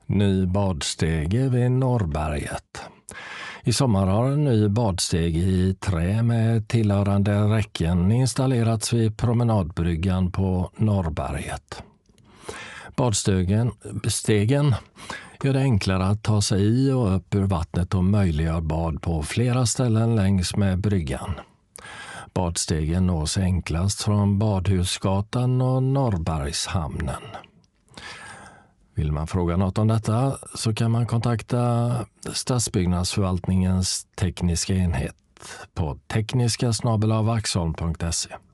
Ny badstege vid Norrberget. I sommar har en ny badstege i trä med tillhörande räcken installerats vid promenadbryggan på Norrberget. Badstegen gör det enklare att ta sig i och upp ur vattnet och möjliggör bad på flera ställen längs med bryggan. Badstegen nås enklast från Badhusgatan och Norrbergshamnen. Vill man fråga något om detta så kan man kontakta Stadsbyggnadsförvaltningens tekniska enhet på tekniska@vaxholm.se.